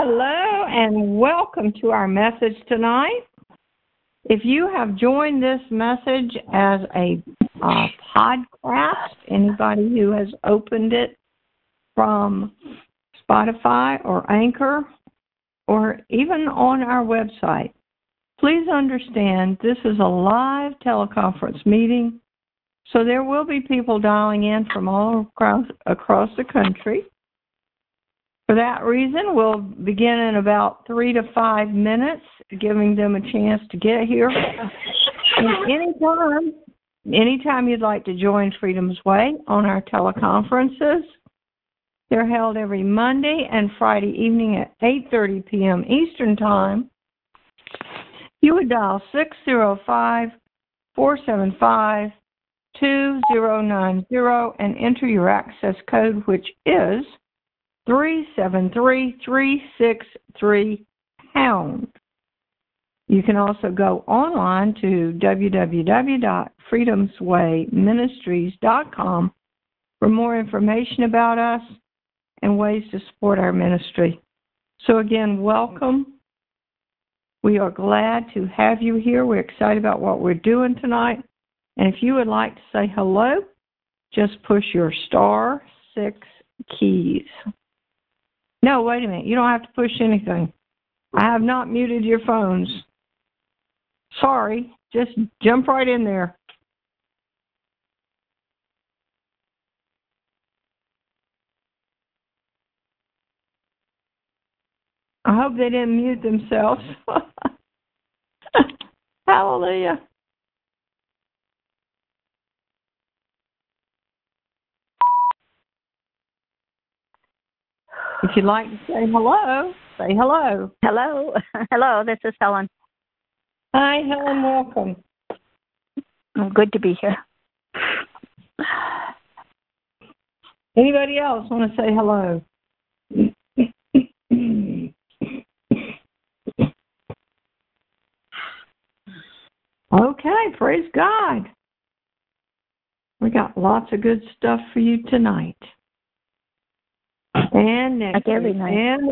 Hello and welcome to our message tonight. If you have joined this message as a podcast, anybody who has opened it from Spotify or Anchor or even on our website, please understand this is a live teleconference meeting, so there will be people dialing in from all across the country. For that reason, we'll begin in about 3 to 5 minutes, giving them a chance to get here. And anytime you'd like to join Freedom's Way on our teleconferences, they're held every Monday and Friday evening at 8:30 p.m. Eastern Time. You would dial 605-475-2090 and enter your access code, which is 373363#. You can also go online to www.freedomswayministries.com for more information about us and ways to support our ministry. So again, welcome. We are glad to have you here. We're excited about what we're doing tonight. And if you would like to say hello, just push your *6 keys. No, wait a minute. You don't have to push anything. I have not muted your phones. Sorry. Just jump right in there. I hope they didn't mute themselves. Hallelujah. If you'd like to say hello, say hello. Hello. Hello, this is Helen. Hi, Helen. Welcome. Good to be here. Anybody else want to say hello? Okay, praise God. We got lots of good stuff for you tonight. And next like every night. And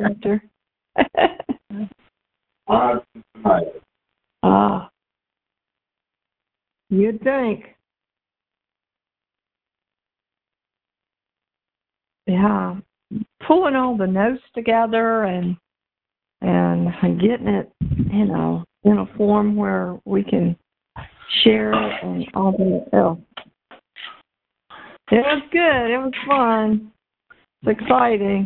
you'd think. Yeah, pulling all the notes together and getting it, in a form where we can share it and all that else. It was good. It was fun. It's exciting.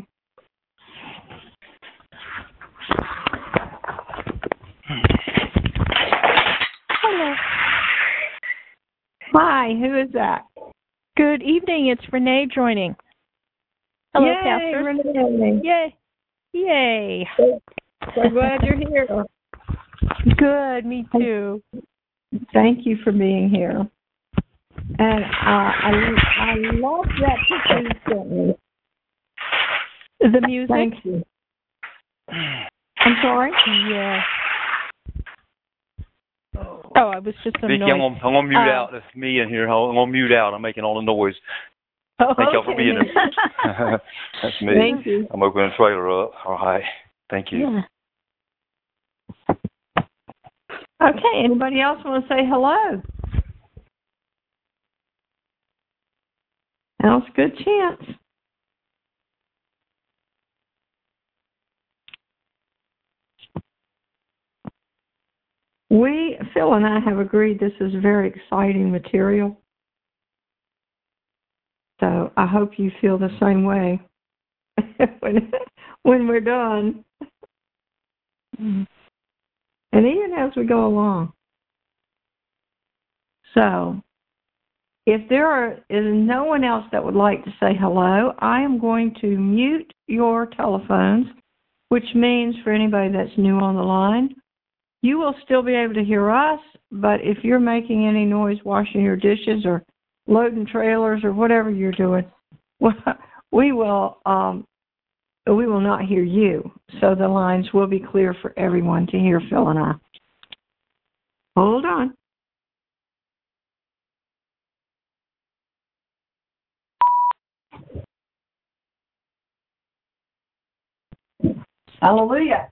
Hello. Hi, who is that? Good evening. It's Renee joining. Hello, Yay, Pastor. Renee. Yay. Yay. So glad you're here. Good, me too. Thank you for being here. And I love that picture you sent me. The music? Thank you. I'm sorry? Yeah. Oh, I was just some Vicki, noise. I'm gonna mute out. That's me in here. I'm gonna mute out. I'm making all the noise. Thank y'all for being there. That's me. Thank you. I'm opening the trailer up. All right. Thank you. Yeah. Okay, anybody else want to say hello? Now's a good chance. Phil and I have agreed this is very exciting material. So I hope you feel the same way when we're done. Mm-hmm. And even as we go along. So if there is no one else that would like to say hello, I am going to mute your telephones, which means for anybody that's new on the line, you will still be able to hear us, but if you're making any noise washing your dishes or loading trailers or whatever you're doing, we will not hear you. So the lines will be clear for everyone to hear Phil and I. Hold on. Hallelujah.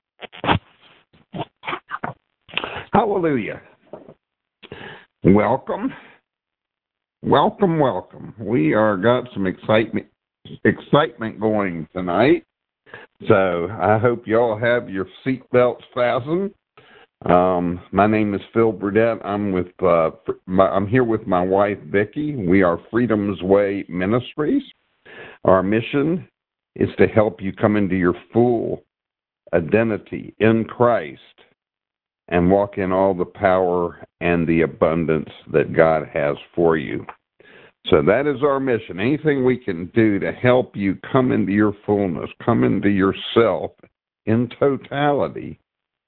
Hallelujah. Welcome. Welcome, welcome. We are got some excitement going tonight. So I hope you all have your seatbelts fastened. My name is Phil Burdett. I'm here with my wife Vicki. We are Freedom's Way Ministries. Our mission is to help you come into your full identity in Christ and walk in all the power and the abundance that God has for you. So that is our mission. Anything we can do to help you come into your fullness, come into yourself in totality,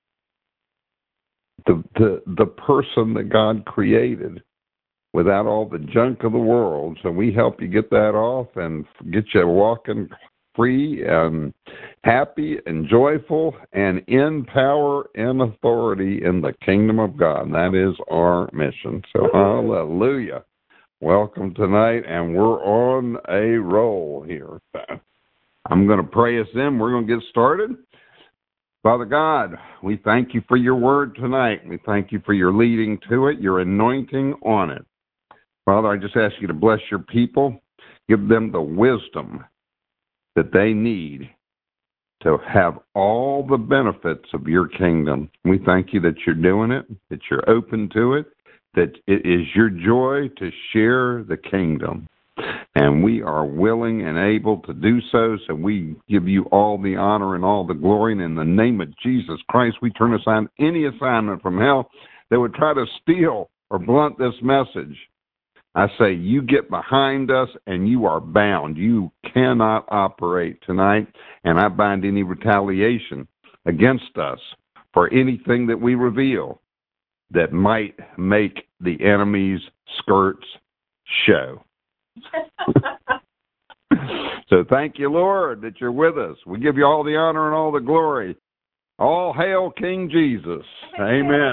the person that God created without all the junk of the world. So we help you get that off and get you walking free and happy and joyful and in power and authority in the kingdom of God. That is our mission. So hallelujah. Welcome tonight, and we're on a roll here. I'm going to pray us in. We're going to get started. Father God, we thank you for your word tonight. We thank you for your leading to it, your anointing on it. Father, I just ask you to bless your people. Give them the wisdom that they need to have all the benefits of your kingdom. We thank you that you're doing it, that you're open to it, that it is your joy to share the kingdom. And we are willing and able to do so, so we give you all the honor and all the glory. And in the name of Jesus Christ, we turn aside any assignment from hell that would try to steal or blunt this message. I say, you get behind us and you are bound. You cannot operate tonight, and I bind any retaliation against us for anything that we reveal that might make the enemy's skirts show. So thank you, Lord, that you're with us. We give you all the honor and all the glory. All hail King Jesus. Amen.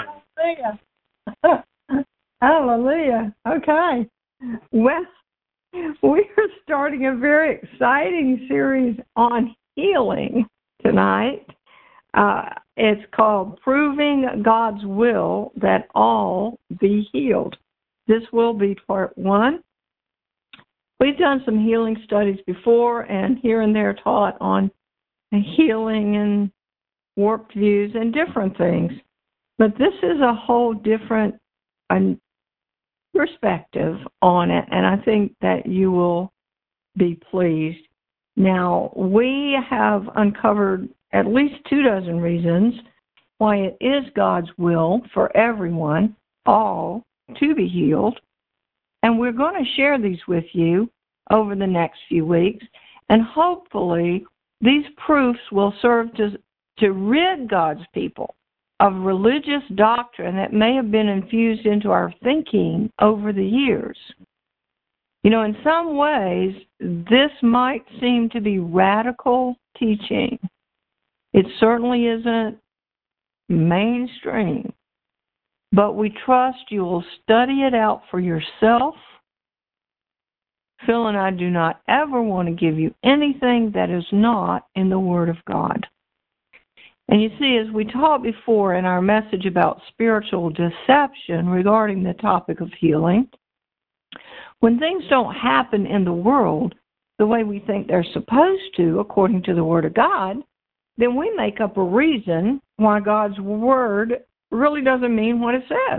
Hallelujah. Okay. Well, we are starting a very exciting series on healing tonight. It's called Proving God's Will That All Be Healed. This will be part 1. We've done some healing studies before and here and there taught on healing and warped views and different things. But this is a whole different perspective on it, and I think that you will be pleased. Now, we have uncovered at least 24 reasons why it is God's will for everyone, all, to be healed. And we're going to share these with you over the next few weeks. And hopefully these proofs will serve to rid God's people of religious doctrine that may have been infused into our thinking over the years. You know, in some ways, this might seem to be radical teaching. It certainly isn't mainstream, but we trust you will study it out for yourself. Phil and I do not ever want to give you anything that is not in the Word of God. And you see, as we taught before in our message about spiritual deception regarding the topic of healing, when things don't happen in the world the way we think they're supposed to, according to the Word of God, then we make up a reason why God's Word really doesn't mean what it says.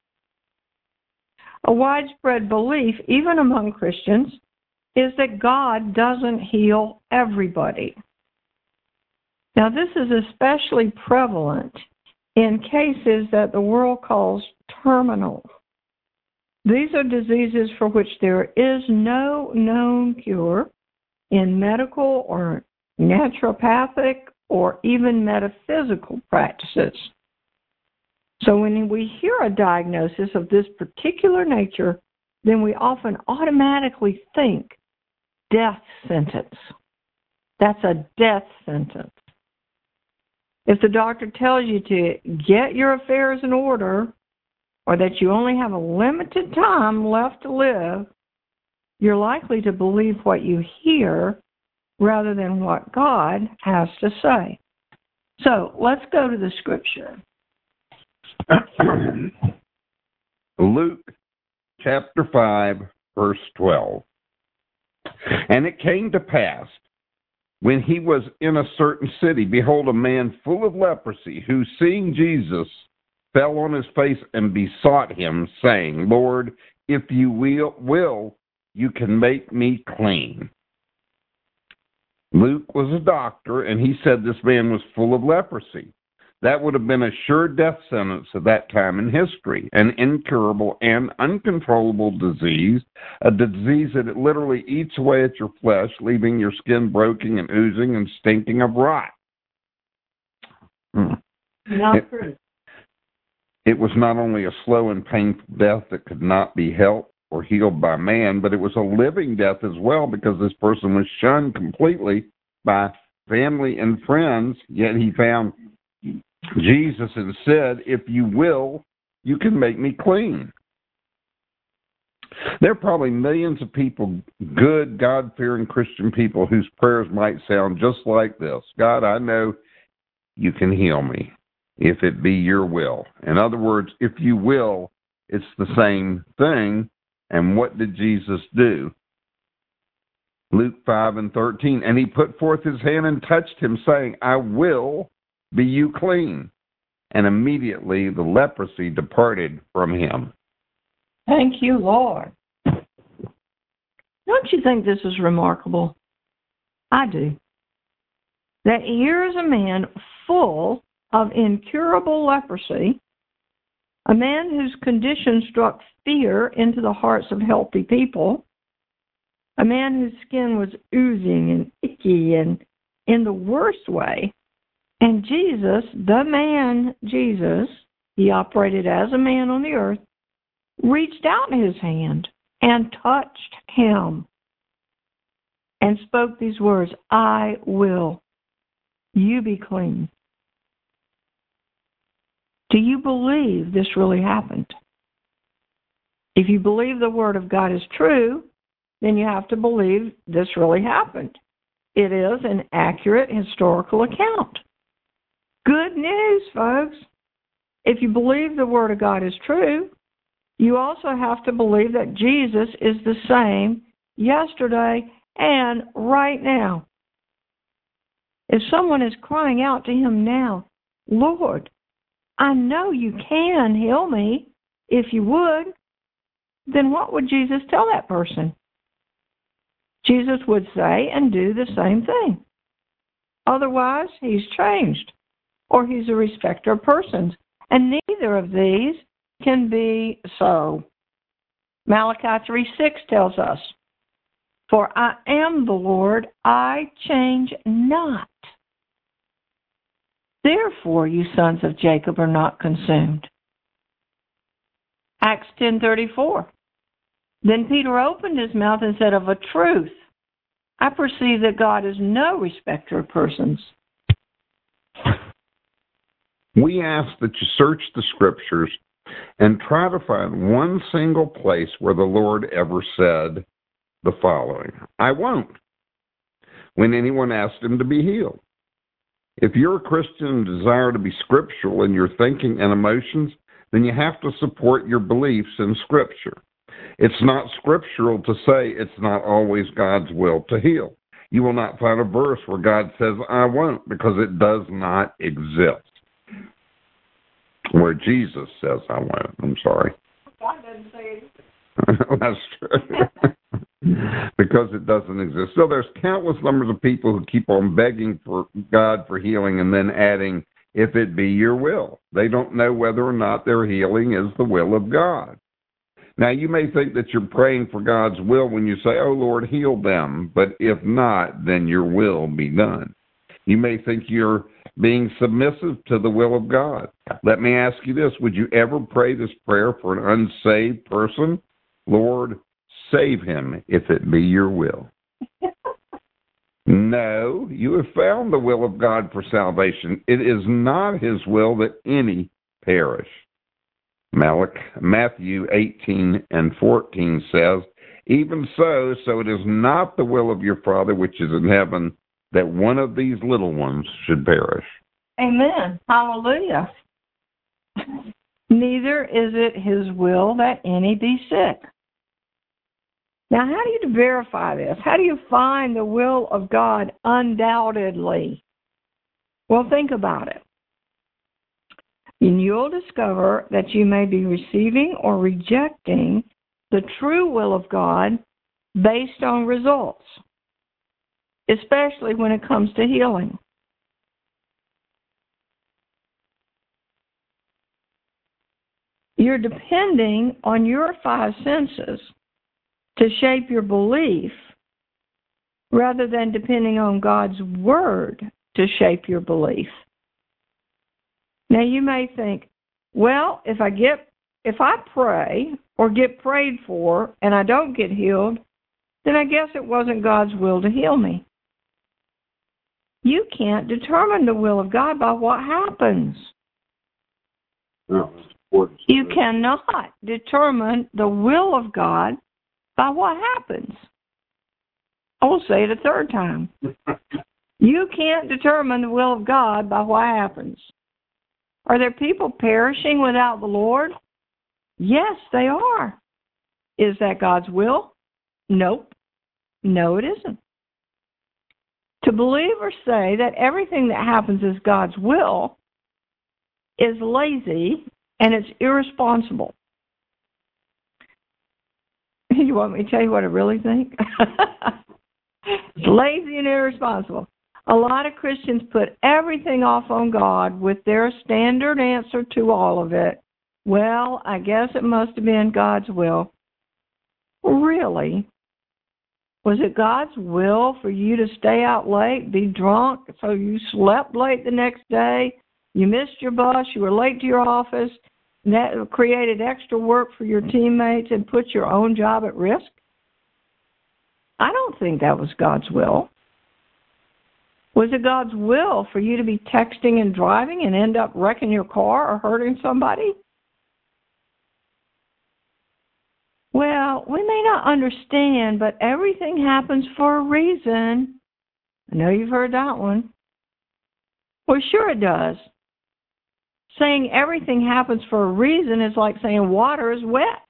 A widespread belief, even among Christians, is that God doesn't heal everybody. Now, this is especially prevalent in cases that the world calls terminal. These are diseases for which there is no known cure in medical or naturopathic or even metaphysical practices. So when we hear a diagnosis of this particular nature, then we often automatically think death sentence. That's a death sentence. If the doctor tells you to get your affairs in order or that you only have a limited time left to live, you're likely to believe what you hear rather than what God has to say. So let's go to the scripture. Luke chapter 5, verse 12. And it came to pass, when he was in a certain city, behold, a man full of leprosy, who, seeing Jesus, fell on his face and besought him, saying, Lord, if you will, you can make me clean. Luke was a doctor, and he said this man was full of leprosy. That would have been a sure death sentence at that time in history, an incurable and uncontrollable disease, a disease that literally eats away at your flesh, leaving your skin broken and oozing and stinking of rot. Not true. It was not only a slow and painful death that could not be helped or healed by man, but it was a living death as well, because this person was shunned completely by family and friends, yet he found Jesus and said, if you will, you can make me clean. There are probably millions of people, good, God-fearing Christian people, whose prayers might sound just like this. God, I know you can heal me if it be your will. In other words, if you will, it's the same thing. And what did Jesus do? Luke 5 and 13, and he put forth his hand and touched him, saying, I will be you clean. And immediately the leprosy departed from him. Thank you, Lord. Don't you think this is remarkable? I do. That here is a man full of incurable leprosy, a man whose condition struck fear into the hearts of healthy people, a man whose skin was oozing and icky and in the worst way. And Jesus, the man Jesus, he operated as a man on the earth, reached out his hand and touched him and spoke these words, I will, you be clean. Do you believe this really happened? If you believe the Word of God is true, then you have to believe this really happened. It is an accurate historical account. Good news, folks. If you believe the Word of God is true, you also have to believe that Jesus is the same yesterday and right now. If someone is crying out to him now, Lord, I know you can heal me if you would, then what would Jesus tell that person? Jesus would say and do the same thing. Otherwise, he's changed, or he's a respecter of persons. And neither of these can be so. Malachi 3:6 tells us, For I am the Lord, I change not. Therefore, you sons of Jacob are not consumed. Acts 10:34. Then Peter opened his mouth and said, Of a truth, I perceive that God is no respecter of persons. We ask that you search the Scriptures and try to find one single place where the Lord ever said the following, I won't, when anyone asked him to be healed. If you're a Christian and desire to be scriptural in your thinking and emotions, then you have to support your beliefs in Scripture. It's not scriptural to say it's not always God's will to heal. You will not find a verse where God says, I won't, because it does not exist. Where Jesus says, I won't. I'm sorry. God doesn't say it. That's true. Because it doesn't exist. So there's countless numbers of people who keep on begging for God for healing and then adding, if it be your will. They don't know whether or not their healing is the will of God. Now, you may think that you're praying for God's will when you say, oh, Lord, heal them. But if not, then your will be done. You may think you're being submissive to the will of God. Let me ask you this. Would you ever pray this prayer for an unsaved person? Lord, save him if it be your will. No, you have found the will of God for salvation. It is not his will that any perish. Matthew 18:14 says, even so it is not the will of your Father which is in heaven that one of these little ones should perish. Amen. Hallelujah. Neither is it his will that any be sick. Now, how do you verify this? How do you find the will of God undoubtedly? Well, think about it. And you'll discover that you may be receiving or rejecting the true will of God based on results, especially when it comes to healing. You're depending on your five senses to shape your belief rather than depending on God's Word to shape your belief. Now you may think, well, if I pray or get prayed for and I don't get healed, then I guess it wasn't God's will to heal me. You can't determine the will of God by what happens. No. You cannot determine the will of God by what happens. I will say it a third time. You can't determine the will of God by what happens. Are there people perishing without the Lord? Yes, they are. Is that God's will? Nope. No, it isn't. To believe or say that everything that happens is God's will is lazy and it's irresponsible. You want me to tell you what I really think? It's lazy and irresponsible. A lot of Christians put everything off on God with their standard answer to all of it. Well, I guess it must have been God's will. Really? Was it God's will for you to stay out late, be drunk, so you slept late the next day, you missed your bus, you were late to your office, and that created extra work for your teammates and put your own job at risk? I don't think that was God's will. Was it God's will for you to be texting and driving and end up wrecking your car or hurting somebody? Well, we may not understand, but everything happens for a reason. I know you've heard that one. Well, sure it does. Saying everything happens for a reason is like saying water is wet.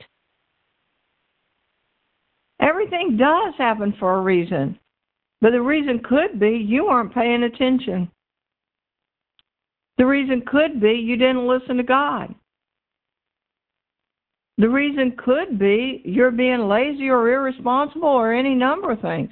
Everything does happen for a reason. But the reason could be you weren't paying attention. The reason could be you didn't listen to God. The reason could be you're being lazy or irresponsible or any number of things.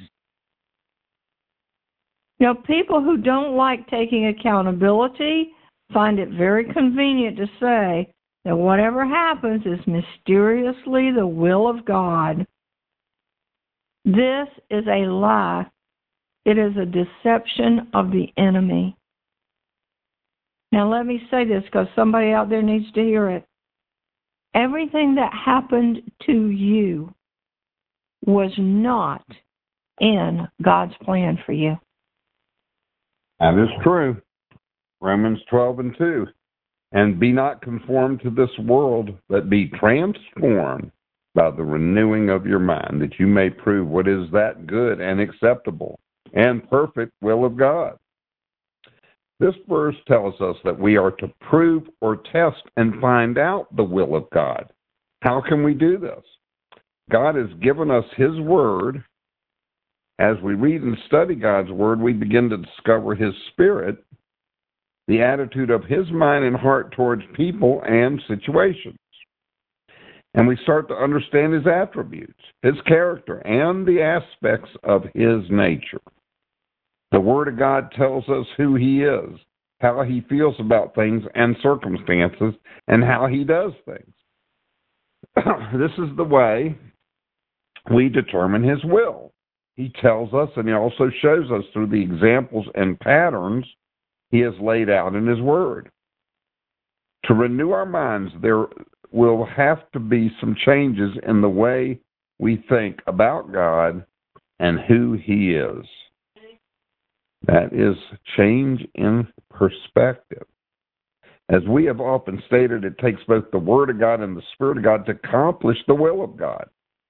You know, people who don't like taking accountability find it very convenient to say that whatever happens is mysteriously the will of God. This is a lie. It is a deception of the enemy. Now let me say this because somebody out there needs to hear it. Everything that happened to you was not in God's plan for you. That is true. Romans 12:2. And be not conformed to this world, but be transformed by the renewing of your mind, that you may prove what is that good and acceptable and perfect will of God. This verse tells us that we are to prove or test and find out the will of God. How can we do this? God has given us His Word. As we read and study God's Word, we begin to discover His Spirit, the attitude of His mind and heart towards people and situations. And we start to understand His attributes, His character, and the aspects of His nature. The Word of God tells us who He is, how He feels about things and circumstances, and how He does things. This is the way we determine His will. He tells us, and He also shows us through the examples and patterns He has laid out in His Word. To renew our minds, there will have to be some changes in the way we think about God and who He is. That is change in perspective. As we have often stated, it takes both the Word of God and the Spirit of God to accomplish the will of God.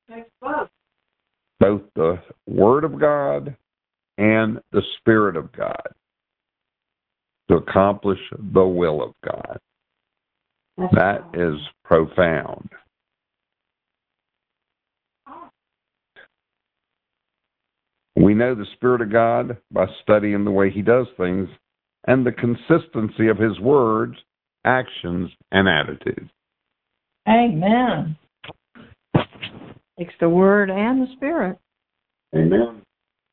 Both the Word of God and the Spirit of God. to accomplish the will of God. That is profound. We know the Spirit of God by studying the way He does things and the consistency of His words, actions, and attitudes. Amen. It's the Word and the Spirit. Amen.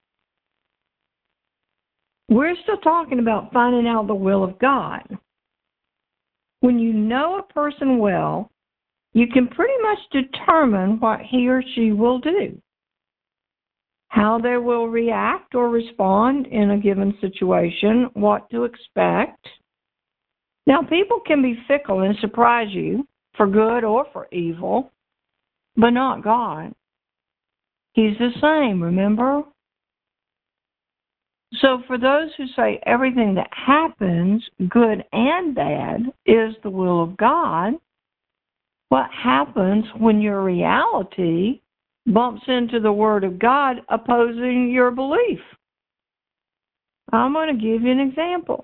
We're still talking about finding out the will of God. When you know a person well, you can pretty much determine what he or she will do, how they will react or respond in a given situation, what to expect. Now, people can be fickle and surprise you for good or for evil, but not God. He's the same, remember? So for those who say everything that happens, good and bad, is the will of God, what happens when your reality bumps into the Word of God opposing your belief? I'm going to give you an example.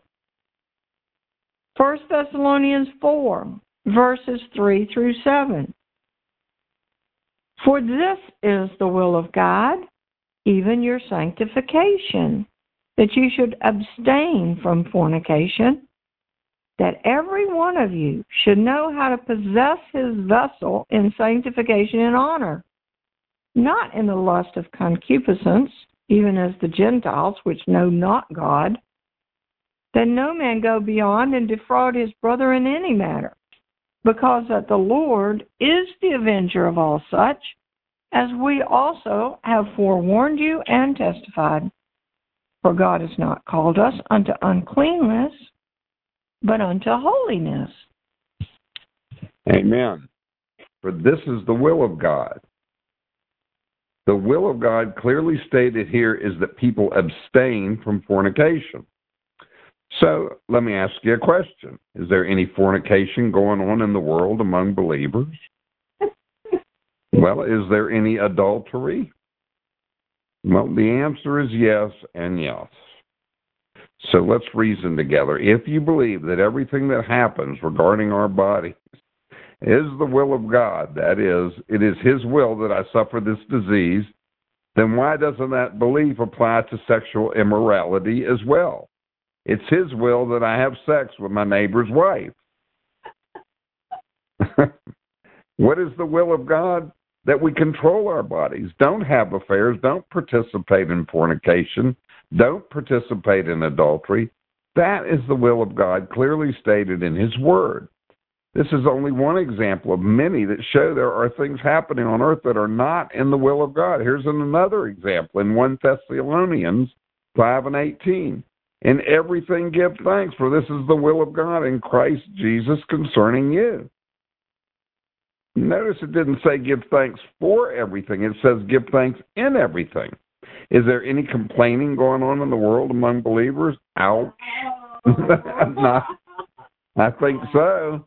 1 Thessalonians 4, verses 3 through 7. For this is the will of God, even your sanctification, that you should abstain from fornication, that every one of you should know how to possess his vessel in sanctification and honor, not in the lust of concupiscence, even as the Gentiles which know not God, that no man go beyond and defraud his brother in any matter, because that the Lord is the avenger of all such, as we also have forewarned you and testified. For God has not called us unto uncleanness, but unto holiness. Amen. For this is the will of God. The will of God clearly stated here is that people abstain from fornication. So let me ask you a question. Is there any fornication going on in the world among believers? Well, is there any adultery? Well, the answer is yes and yes. So let's reason together. If you believe that everything that happens regarding our bodies is the will of God, that is, it is His will that I suffer this disease, then why doesn't that belief apply to sexual immorality as well? It's His will that I have sex with my neighbor's wife. What is the will of God? That we control our bodies, don't have affairs, don't participate in fornication, don't participate in adultery. That is the will of God clearly stated in His Word. This is only one example of many that show there are things happening on earth that are not in the will of God. Here's another example in 1 Thessalonians 5 and 18. In everything give thanks, for this is the will of God in Christ Jesus concerning you. Notice it didn't say give thanks for everything. It says give thanks in everything. Is there any complaining going on in the world among believers? Ouch. No, I think so.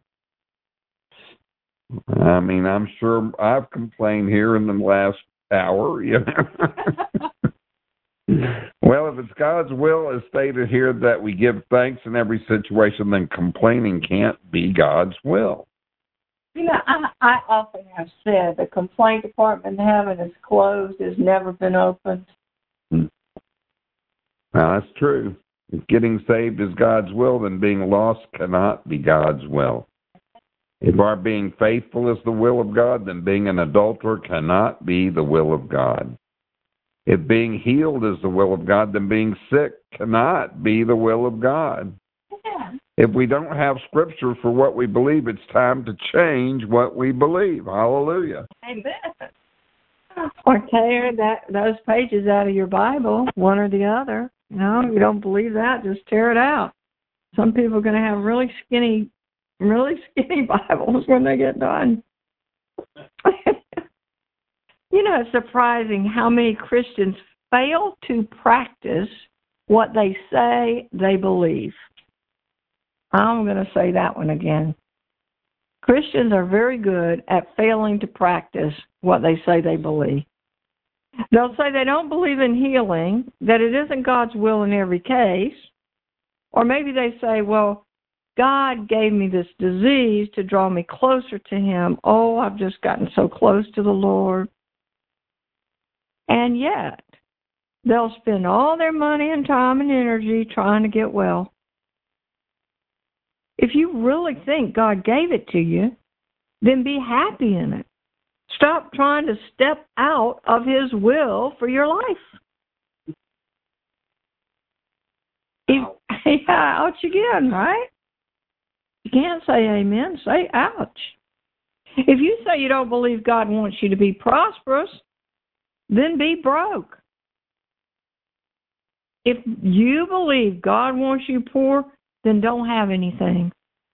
I mean, I'm sure I've complained here in the last hour, you know. Well, if it's God's will as stated here that we give thanks in every situation, then complaining can't be God's will. You know, I often have said the complaint department in heaven is closed, has never been opened. Well, that's true. If getting saved is God's will, then being lost cannot be God's will. If our being faithful is the will of God, then being an adulterer cannot be the will of God. If being healed is the will of God, then being sick cannot be the will of God. If we don't have Scripture for what we believe, it's time to change what we believe. Hallelujah. Amen. Or tear those pages out of your Bible, one or the other. No, you don't believe that, just tear it out. Some people are going to have really skinny Bibles when they get done. You know, it's surprising how many Christians fail to practice what they say they believe. I'm going to say that one again. Christians are very good at failing to practice what they say they believe. They'll say they don't believe in healing, that it isn't God's will in every case, Or maybe they say, well, God gave me this disease to draw me closer to Him. Oh, I've just gotten so close to the Lord. And yet, they'll spend all their money and time and energy trying to get well. If you really think God gave it to you, then be happy in it. Stop trying to step out of His will for your life. Ouch again, right? You can't say amen. Say ouch. If you say you don't believe God wants you to be prosperous, then be broke. If you believe God wants you poor, then don't have anything.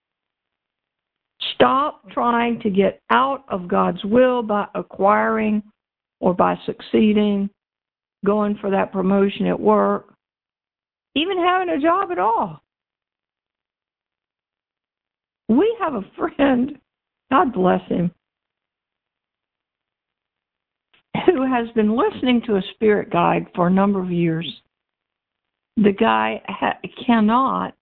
Stop trying to get out of God's will by acquiring or by succeeding, going for that promotion at work, even having a job at all. We have a friend, God bless him, who has been listening to a spirit guide for a number of years. The guy cannot,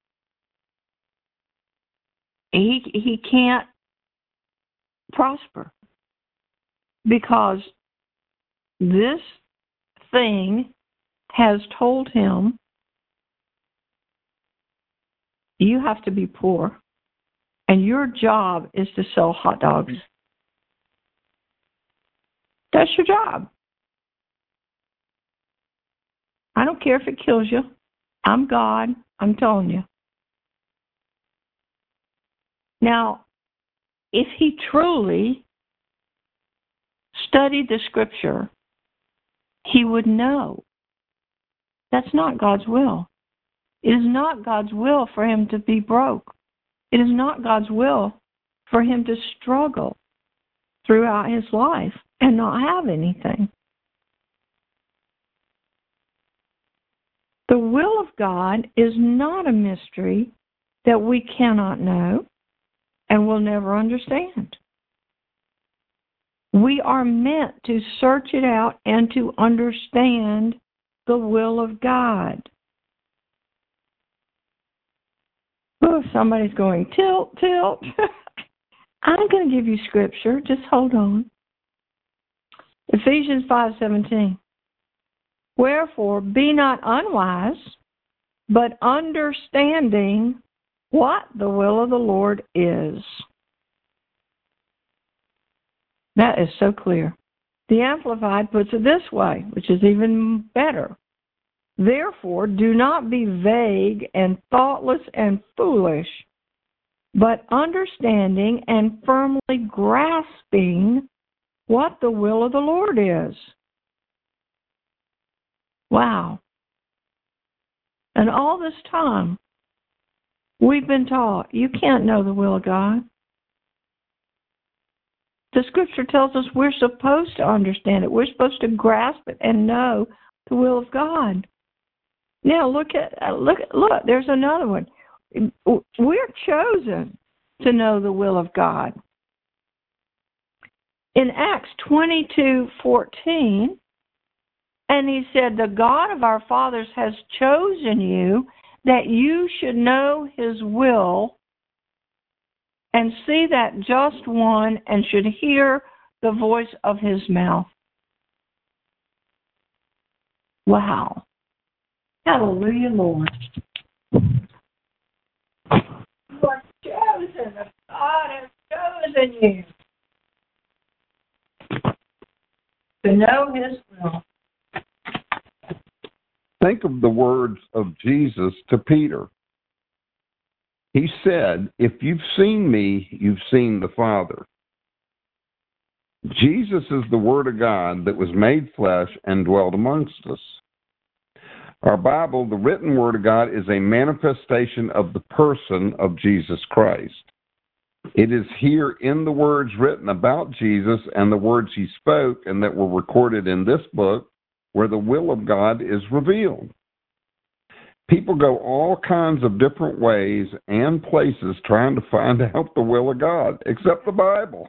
he can't prosper because this thing has told him, you have to be poor, and your job is to sell hot dogs. That's your job. I don't care if it kills you. I'm God. I'm telling you. Now, if he truly studied the Scripture, he would know that's not God's will. It is not God's will for him to be broke. It is not God's will for him to struggle throughout his life and not have anything. The will of God is not a mystery that we cannot know and will never understand. We are meant to search it out and to understand the will of God. Oh, somebody's going, tilt, tilt. I'm going to give you scripture. Just hold on. Ephesians 5:17. Wherefore, be not unwise, but understanding what the will of the Lord is. That is so clear. The Amplified puts it this way, which is even better. Therefore, do not be vague and thoughtless and foolish, but understanding and firmly grasping what the will of the Lord is. Wow. And all this time, we've been taught, you can't know the will of God. The Scripture tells us we're supposed to understand it. We're supposed to grasp it and know the will of God. Now look, there's another one. We're chosen to know the will of God. In Acts 22:14, and he said, the God of our fathers has chosen you that you should know his will and see that just one and should hear the voice of his mouth. Wow. Hallelujah, Lord. You are chosen. God has chosen you to know his will. Think of the words of Jesus to Peter. He said, if you've seen me, you've seen the Father. Jesus is the Word of God that was made flesh and dwelt amongst us. Our Bible, the written Word of God, is a manifestation of the person of Jesus Christ. It is here in the words written about Jesus and the words he spoke and that were recorded in this book where the will of God is revealed. People go all kinds of different ways and places trying to find out the will of God, except the Bible,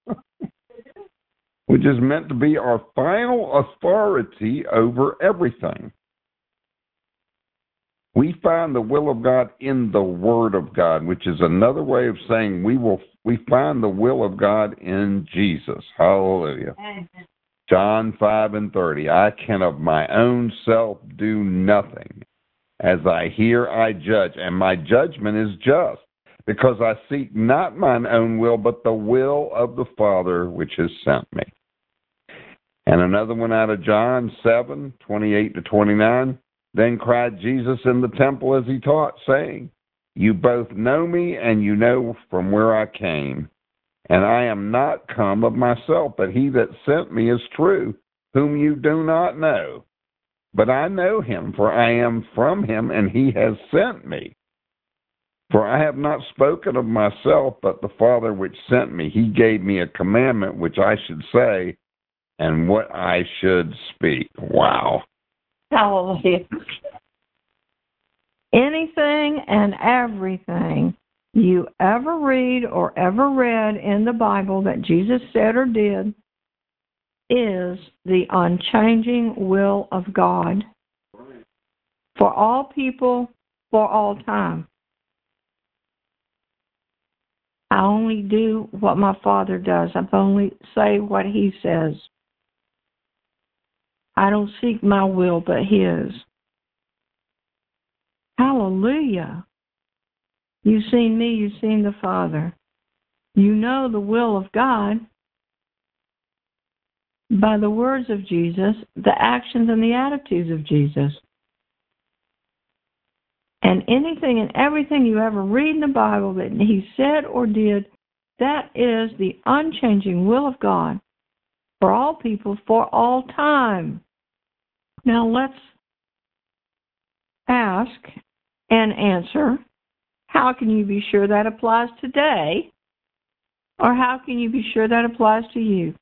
which is meant to be our final authority over everything. We find the will of God in the Word of God, which is another way of saying we find the will of God in Jesus. Hallelujah. Amen. John 5:30. I can of my own self do nothing. As I hear, I judge, and my judgment is just, because I seek not mine own will, but the will of the Father which has sent me. And another one out of John 7:28-29. Then cried Jesus in the temple as he taught, saying, You both know me, and you know from where I came. And I am not come of myself, but he that sent me is true, whom you do not know. But I know him, for I am from him, and he has sent me. For I have not spoken of myself, but the Father which sent me. He gave me a commandment which I should say, and what I should speak. Wow. Hallelujah. Anything and everything you ever read or ever read in the Bible that Jesus said or did is the unchanging will of God for all people, for all time. I only do what my Father does. I only say what he says. I don't seek my will, but his. Hallelujah. You've seen me, you've seen the Father. You know the will of God by the words of Jesus, the actions and the attitudes of Jesus. And anything and everything you ever read in the Bible that he said or did, that is the unchanging will of God for all people, for all time. Now let's ask and answer, how can you be sure that applies today? Or how can you be sure that applies to you?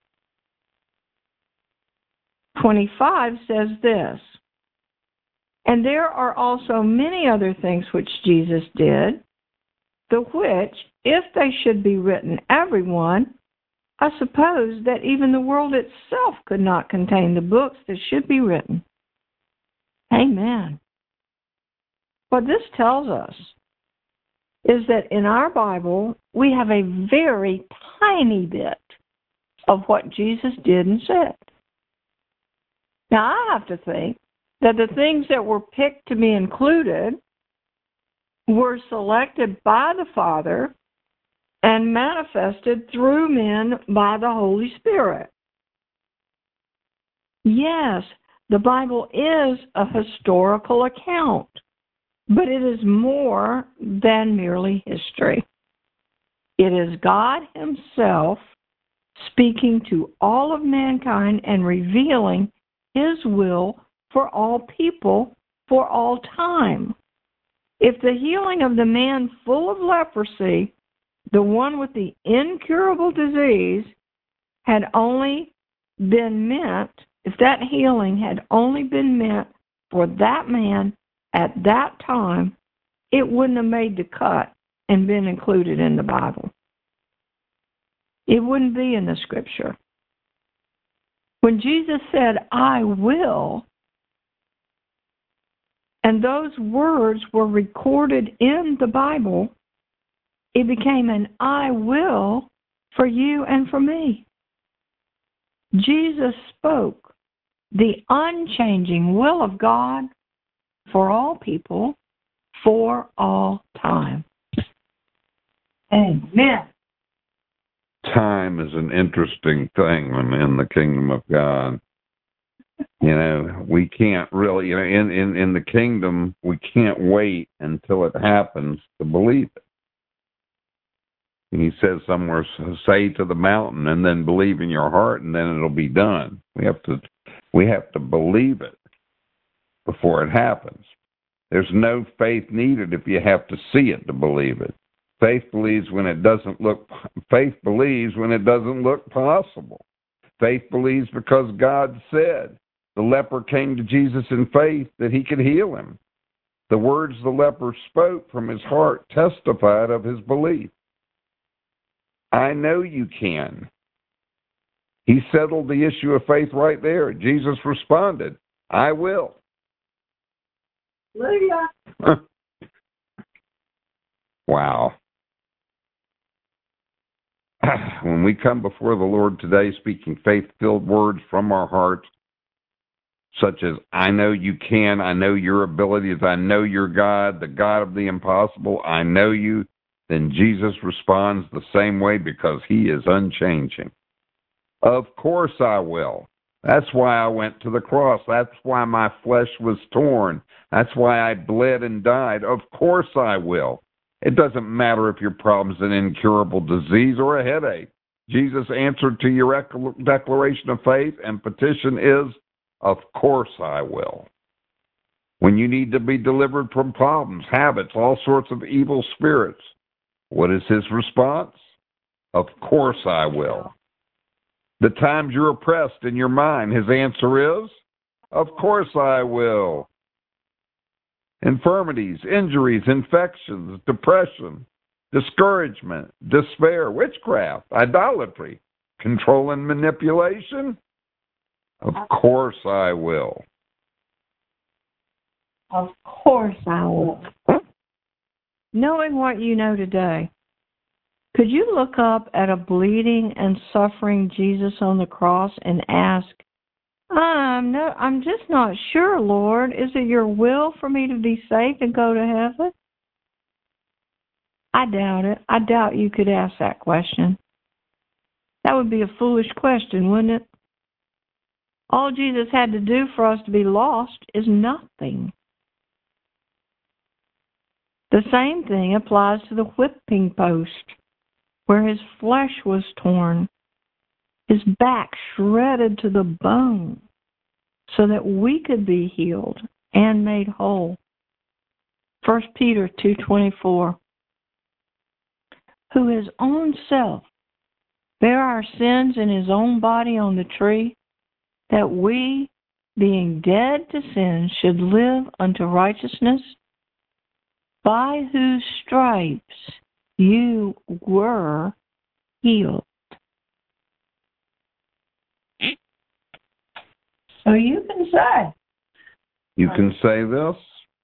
25 says this, And there are also many other things which Jesus did, the which, if they should be written every one, I suppose that even the world itself could not contain the books that should be written. Amen. What this tells us is that in our Bible, we have a very tiny bit of what Jesus did and said. Now, I have to think that the things that were picked to be included were selected by the Father and manifested through men by the Holy Spirit. Yes, the Bible is a historical account, but it is more than merely history. It is God himself speaking to all of mankind and revealing his will for all people for all time. If the healing of the man full of leprosy, the one with the incurable disease, had only been meant, if that healing had only been meant for that man at that time, it wouldn't have made the cut and been included in the Bible. It wouldn't be in the Scripture. When Jesus said, I will, and those words were recorded in the Bible, it became an I will for you and for me. Jesus spoke the unchanging will of God for all people, for all time. Amen. Time is an interesting thing when in the kingdom of God. You know, we can't really, you know, in the kingdom, we can't wait until it happens to believe it. And he says somewhere, say to the mountain and then believe in your heart and then it'll be done. We have to believe it before it happens. There's no faith needed if you have to see it to believe it. Faith believes when it doesn't look possible. Faith believes because God said. The leper came to Jesus in faith that he could heal him. The words the leper spoke from his heart testified of his belief. I know you can. He settled the issue of faith right there. Jesus responded, I will. Hallelujah. Wow. When we come before the Lord today speaking faith-filled words from our hearts, such as, I know you can, I know your abilities, I know you're God, the God of the impossible, I know you, then Jesus responds the same way because he is unchanging. Of course I will. That's why I went to the cross. That's why my flesh was torn. That's why I bled and died. Of course I will. It doesn't matter if your problem's an incurable disease or a headache. Jesus' answer to your declaration of faith and petition is, of course I will. When you need to be delivered from problems, habits, all sorts of evil spirits, what is his response? Of course I will. The times you're oppressed in your mind, his answer is, of course I will. Infirmities, injuries, infections, depression, discouragement, despair, witchcraft, idolatry, control and manipulation? Of course I will. Of course I will. Knowing what you know today, could you look up at a bleeding and suffering Jesus on the cross and ask, I'm just not sure, Lord. Is it your will for me to be saved and go to heaven? I doubt it. I doubt you could ask that question. That would be a foolish question, wouldn't it? All Jesus had to do for us to be lost is nothing. The same thing applies to the whipping post, where his flesh was torn, his back shredded to the bone, so that we could be healed and made whole. 1 Peter 2:24, who his own self bare our sins in his own body on the tree, that we, being dead to sin, should live unto righteousness, by whose stripes you were healed. So you can say. You can say this.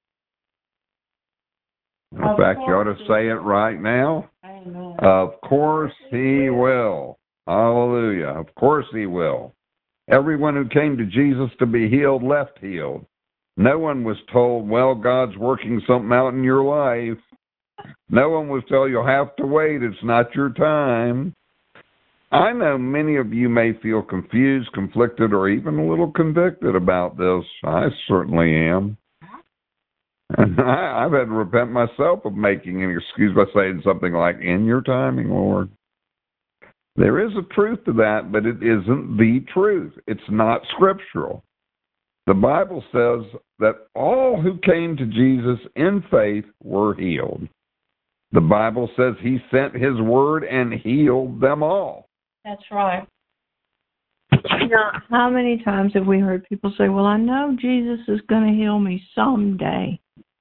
In fact, you ought to say it right now. Amen. Of course he will. Hallelujah. Of course he will. Everyone who came to Jesus to be healed left healed. No one was told, well, God's working something out in your life. No one was told, you'll have to wait. It's not your time. I know many of you may feel confused, conflicted, or even a little convicted about this. I certainly am. And I've had to repent myself of making an excuse by saying something like, in your timing, Lord. There is a truth to that, but it isn't the truth. It's not scriptural. The Bible says that all who came to Jesus in faith were healed. The Bible says he sent his word and healed them all. That's right. Now, how many times have we heard people say, well, I know Jesus is going to heal me someday.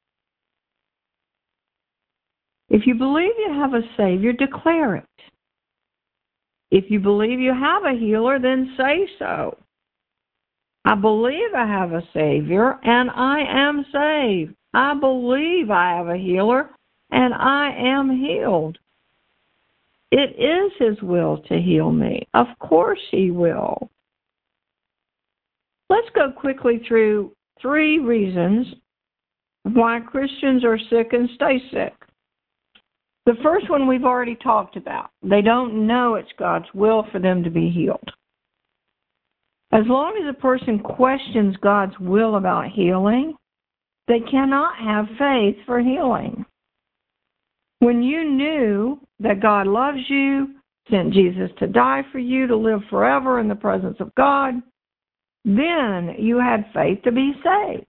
If you believe you have a Savior, declare it. If you believe you have a healer, then say so. I believe I have a Savior, and I am saved. I believe I have a healer, and I am healed. It is his will to heal me. Of course he will. Let's go quickly through 3 reasons why Christians are sick and stay sick. The first one we've already talked about. They don't know it's God's will for them to be healed. As long as a person questions God's will about healing, they cannot have faith for healing. When you knew that God loves you, sent Jesus to die for you, to live forever in the presence of God, then you had faith to be saved.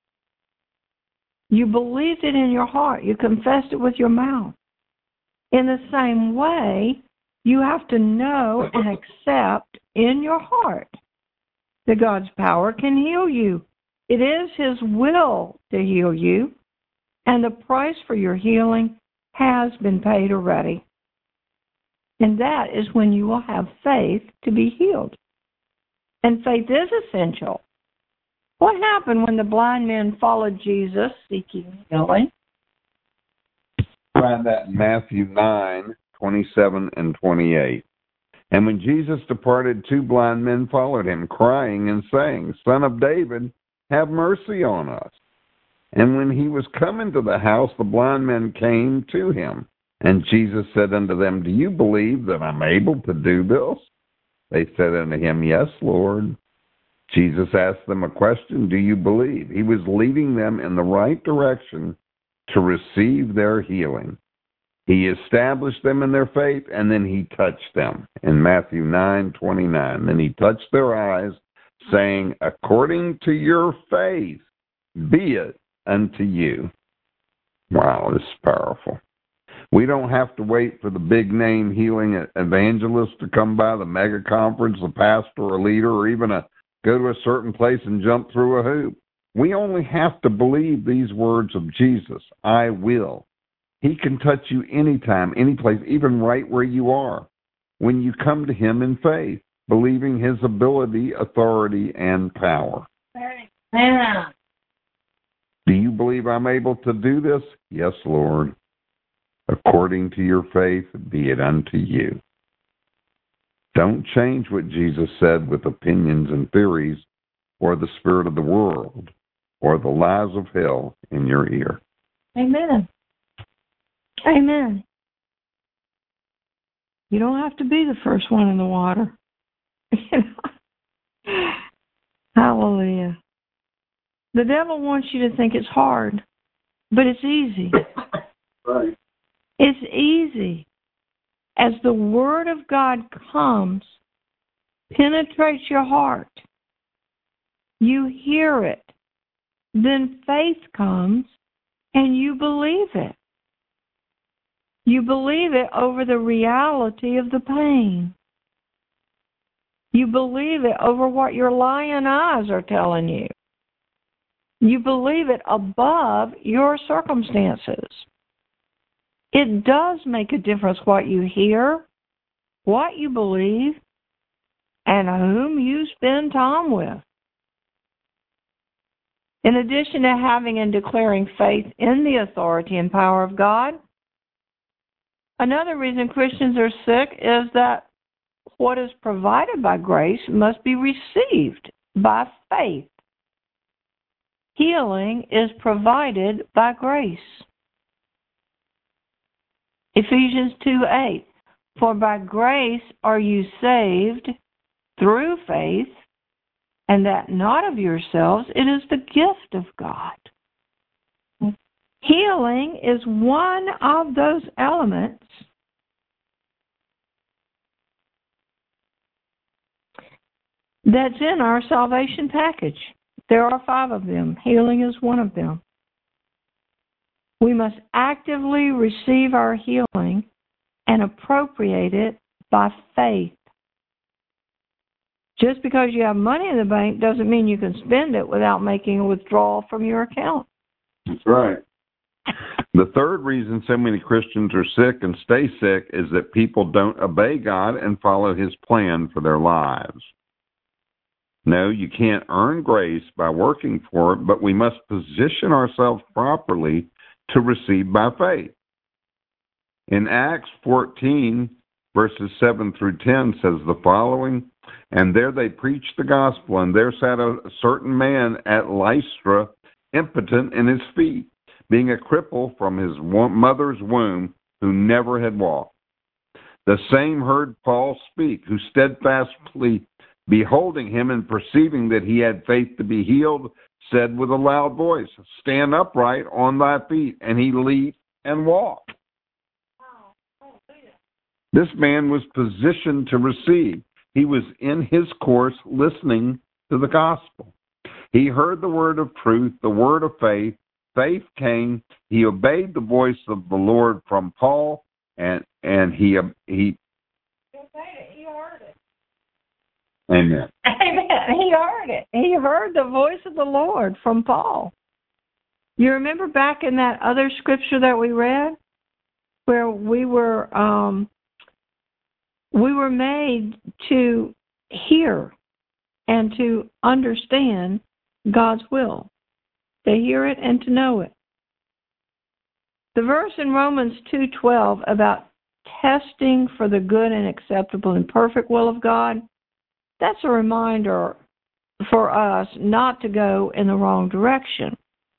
You believed it in your heart. You confessed it with your mouth. In the same way, you have to know and accept in your heart that God's power can heal you. It is his will to heal you, and the price for your healing has been paid already. And that is when you will have faith to be healed. And faith is essential. What happened when the blind men followed Jesus seeking healing? Find that in Matthew 9:27 and 28. And when Jesus departed, 2 blind men followed him, crying and saying, Son of David, have mercy on us. And when he was come into the house, the blind men came to him. And Jesus said unto them, Do you believe that I'm able to do this? They said unto him, Yes, Lord. Jesus asked them a question, Do you believe? He was leading them in the right direction to receive their healing. He established them in their faith, and then he touched them. In Matthew 9:29, then he touched their eyes, saying, According to your faith, be it unto you. Wow, this is powerful. We don't have to wait for the big-name healing evangelist to come by, the mega conference, the pastor, a leader, or even go to a certain place and jump through a hoop. We only have to believe these words of Jesus, I will. He can touch you anytime, any place, even right where you are, when you come to him in faith, believing his ability, authority, and power. Amen. Do you believe I'm able to do this? Yes, Lord. According to your faith, be it unto you. Don't change what Jesus said with opinions and theories, or the spirit of the world, or the lies of hell in your ear. Amen. Amen. You don't have to be the first one in the water. Hallelujah. The devil wants you to think it's hard, but it's easy. Right. It's easy. As the Word of God comes, penetrates your heart, you hear it, then faith comes, and you believe it. You believe it over the reality of the pain. You believe it over what your lying eyes are telling you. You believe it above your circumstances. It does make a difference what you hear, what you believe, and whom you spend time with. In addition to having and declaring faith in the authority and power of God, another reason Christians are sick is that what is provided by grace must be received by faith. Healing is provided by grace. Ephesians 2:8, for by grace are you saved through faith, and that not of yourselves, it is the gift of God. Healing is one of those elements that's in our salvation package. There are 5 of them. Healing is one of them. We must actively receive our healing and appropriate it by faith. Just because you have money in the bank doesn't mean you can spend it without making a withdrawal from your account. That's right. The third reason so many Christians are sick and stay sick is that people don't obey God and follow his plan for their lives. No, you can't earn grace by working for it, but we must position ourselves properly to receive by faith. In Acts 14, verses 7 through 10 says the following, and there they preached the gospel, and there sat a certain man at Lystra, impotent in his feet, being a cripple from his mother's womb, who never had walked. The same heard Paul speak, who steadfastly beholding him and perceiving that he had faith to be healed, said with a loud voice, stand upright on thy feet. And he leaped and walked. This man was positioned to receive. He was in his course listening to the gospel. He heard the word of truth, the word of faith. Faith came. He obeyed the voice of the Lord from Paul, and he heard it. Amen. Amen. He heard it. He heard the voice of the Lord from Paul. You remember back in that other scripture that we read, where we were made to hear and to understand God's will, to hear it and to know it. The verse in Romans 2:12 about testing for the good and acceptable and perfect will of God, that's a reminder for us not to go in the wrong direction.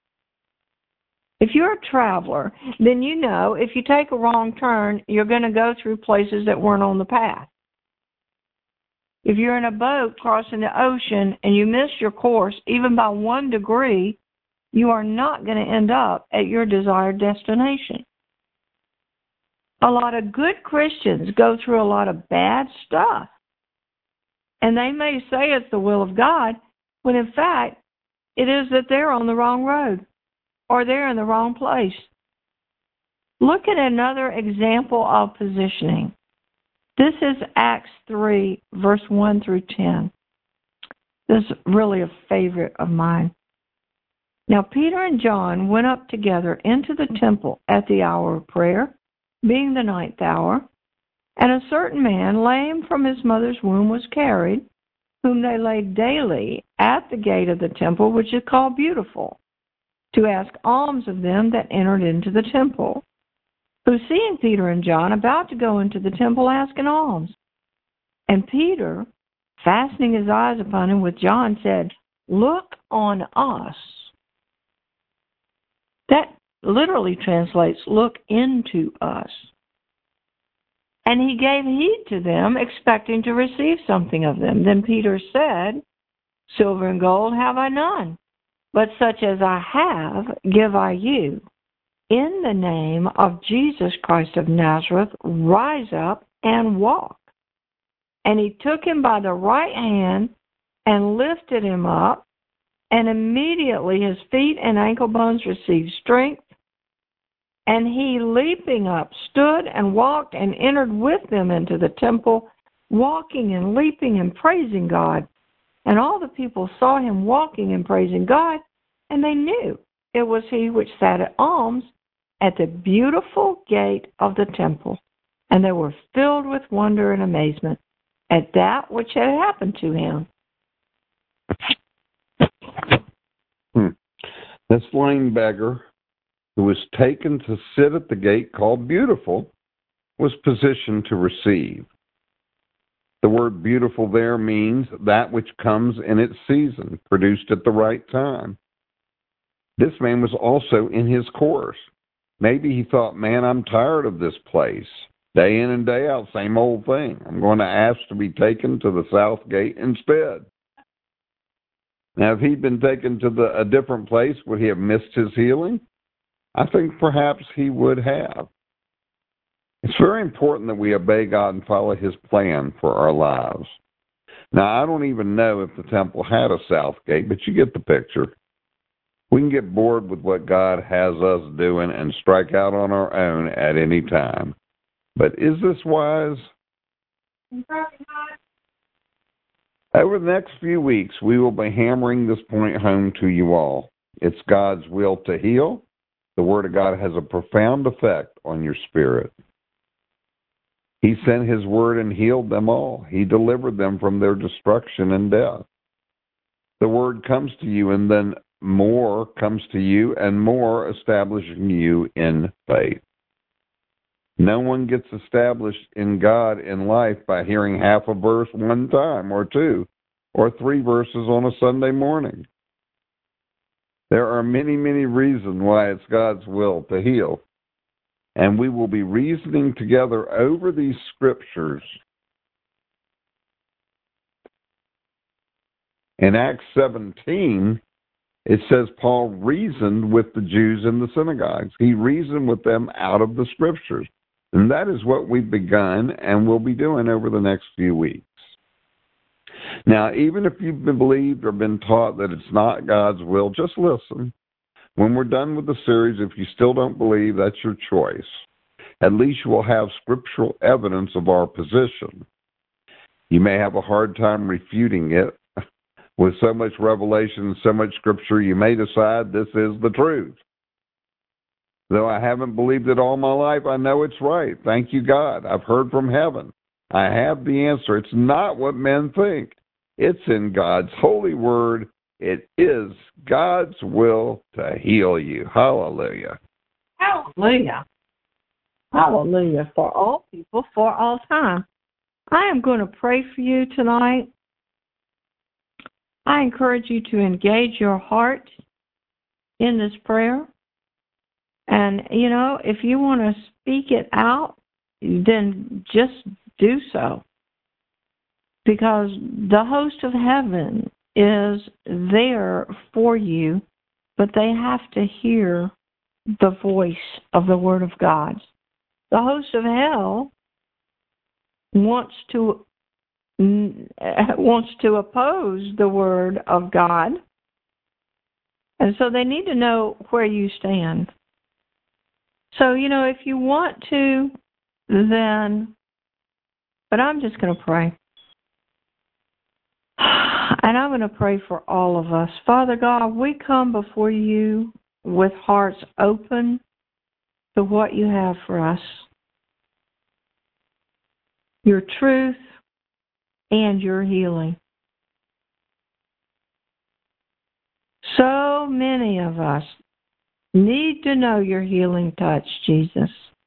If you're a traveler, then you know if you take a wrong turn, you're going to go through places that weren't on the path. If you're in a boat crossing the ocean and you miss your course, even by 1 degree, you are not going to end up at your desired destination. A lot of good Christians go through a lot of bad stuff. And they may say it's the will of God, when in fact, it is that they're on the wrong road or they're in the wrong place. Look at another example of positioning. This is Acts 3, verse 1 through 10. This is really a favorite of mine. Now Peter and John went up together into the temple at the hour of prayer, being the 9th hour, and a certain man, lame from his mother's womb, was carried, whom they laid daily at the gate of the temple, which is called Beautiful, to ask alms of them that entered into the temple, who, seeing Peter and John about to go into the temple, asked an alms. And Peter, fastening his eyes upon him with John, said, "Look on us." That literally translates, "Look into us." And he gave heed to them, expecting to receive something of them. Then Peter said, "Silver and gold have I none, but such as I have give I you. In the name of Jesus Christ of Nazareth, rise up and walk." And he took him by the right hand and lifted him up, and immediately his feet and ankle bones received strength. And he, leaping up, stood and walked and entered with them into the temple, walking and leaping and praising God. And all the people saw him walking and praising God, and they knew it was he which sat at alms at the beautiful gate of the temple. And they were filled with wonder and amazement at that which had happened to him. This lame beggar, who was taken to sit at the gate called Beautiful, was positioned to receive. The word beautiful there means that which comes in its season, produced at the right time. This man was also in his course. Maybe he thought, man, I'm tired of this place. Day in and day out, same old thing. I'm going to ask to be taken to the south gate instead. Now, if he'd been taken to a different place, would he have missed his healing? I think perhaps he would have. It's very important that we obey God and follow his plan for our lives. Now, I don't even know if the temple had a south gate, but you get the picture. We can get bored with what God has us doing and strike out on our own at any time. But is this wise? Over the next few weeks, we will be hammering this point home to you all. It's God's will to heal. The Word of God has a profound effect on your spirit. He sent his word and healed them all. He delivered them from their destruction and death. The word comes to you, and then more comes to you, and more establishing you in faith. No one gets established in God in life by hearing half a verse one time, or two, or 3 verses on a Sunday morning. There are many, many reasons why it's God's will to heal. And we will be reasoning together over these scriptures. In Acts 17, it says Paul reasoned with the Jews in the synagogues. He reasoned with them out of the scriptures. And that is what we've begun and will be doing over the next few weeks. Now, even if you've been believed or been taught that it's not God's will, just listen. When we're done with the series, if you still don't believe, that's your choice. At least you will have scriptural evidence of our position. You may have a hard time refuting it. With so much revelation and so much scripture, you may decide this is the truth. Though I haven't believed it all my life, I know it's right. Thank you, God. I've heard from heaven. I have the answer. It's not what men think. It's in God's holy word. it is God's will to heal you. Hallelujah. Hallelujah. Hallelujah. For all people, for all time. I am going to pray for you tonight. I encourage you to engage your heart in this prayer. And, if you want to speak it out, then just do so. Because the host of heaven is there for you, but they have to hear the voice of the Word of God. The host of hell wants to oppose the Word of God, and so they need to know where you stand. So, if you want to, then, but I'm just going to pray. And I'm going to pray for all of us. Father God, we come before you with hearts open to what you have for us. Your truth and your healing. So many of us need to know your healing touch, Jesus.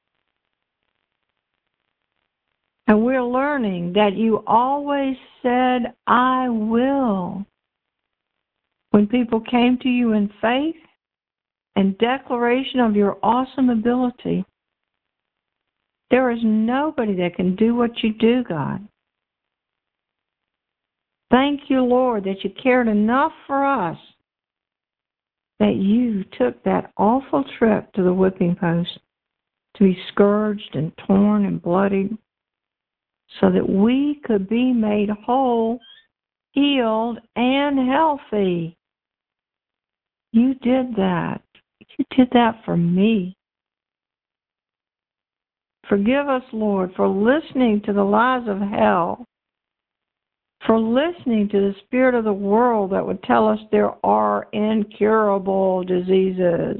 And we're learning that you always said, I will. When people came to you in faith and declaration of your awesome ability, there is nobody that can do what you do, God. Thank you, Lord, that you cared enough for us that you took that awful trip to the whipping post to be scourged and torn and bloodied so that we could be made whole, healed, and healthy. You did that. You did that for me. Forgive us, Lord, for listening to the lies of hell, for listening to the spirit of the world that would tell us there are incurable diseases.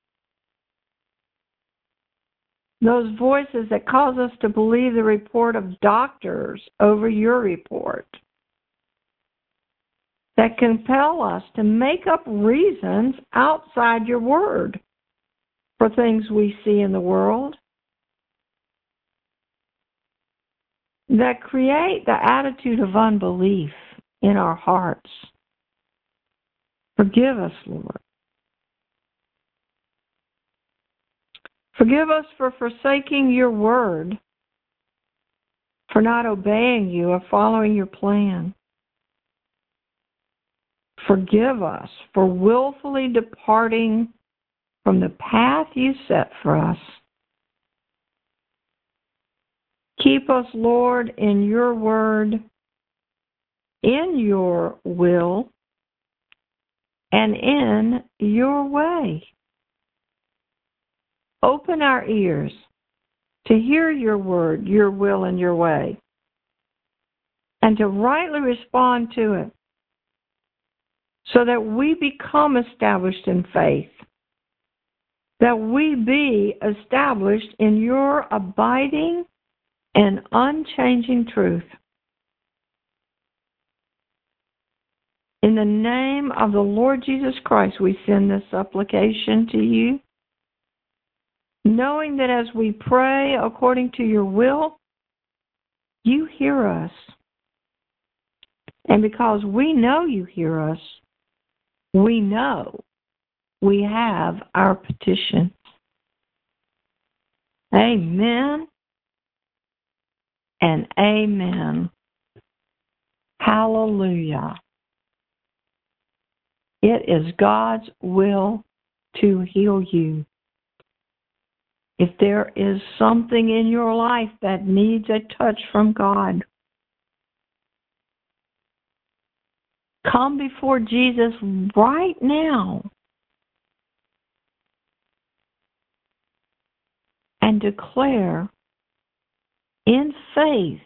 Those voices that cause us to believe the report of doctors over your report, that compel us to make up reasons outside your word for things we see in the world, that create the attitude of unbelief in our hearts. Forgive us, Lord. Forgive us for forsaking your word, for not obeying you or following your plan. Forgive us for willfully departing from the path you set for us. Keep us, Lord, in your word, in your will, and in your way. Open our ears to hear your word, your will, and your way, and to rightly respond to it so that we become established in faith, that we be established in your abiding and unchanging truth. In the name of the Lord Jesus Christ, we send this supplication to you, knowing that as we pray according to your will, you hear us. And because we know you hear us, we know we have our petition. Amen and amen. Hallelujah. It is God's will to heal you. If there is something in your life that needs a touch from God, come before Jesus right now and declare in faith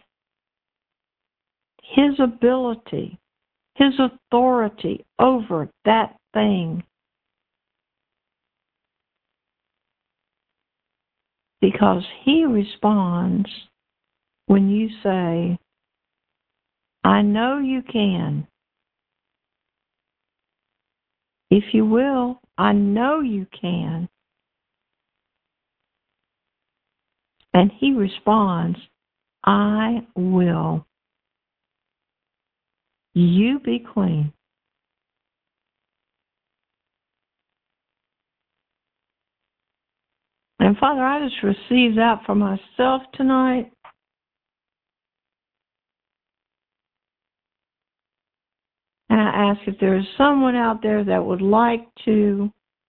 His ability, His authority over that thing. Because He responds when you say, I know you can. If you will, I know you can. And he responds, I will. You be clean. And Father, I just receive that for myself tonight. And I ask if there is someone out there that would like to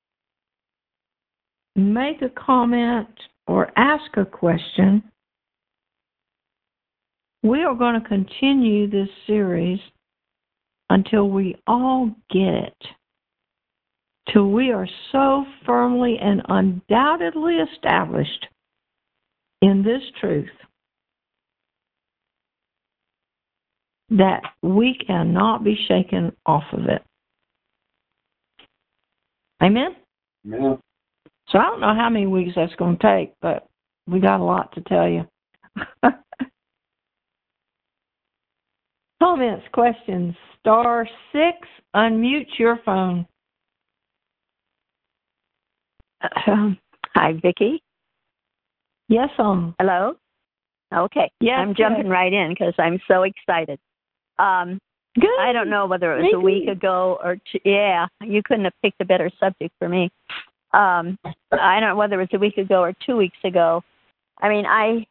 make a comment or ask a question. We are going to continue this series until we all get it, till we are so firmly and undoubtedly established in this truth that we cannot be shaken off of it. Amen? Amen. So I don't know how many weeks that's going to take, but we got a lot to tell you. Comments, questions, *6, unmute your phone. Hi, Vicki. Yes, Hello? Okay. Yes, I'm jumping right in because I'm so excited. Good. I don't know whether it was a week ago or two. Yeah, you couldn't have picked a better subject for me. I don't know whether it was a week ago or 2 weeks ago. I mean, I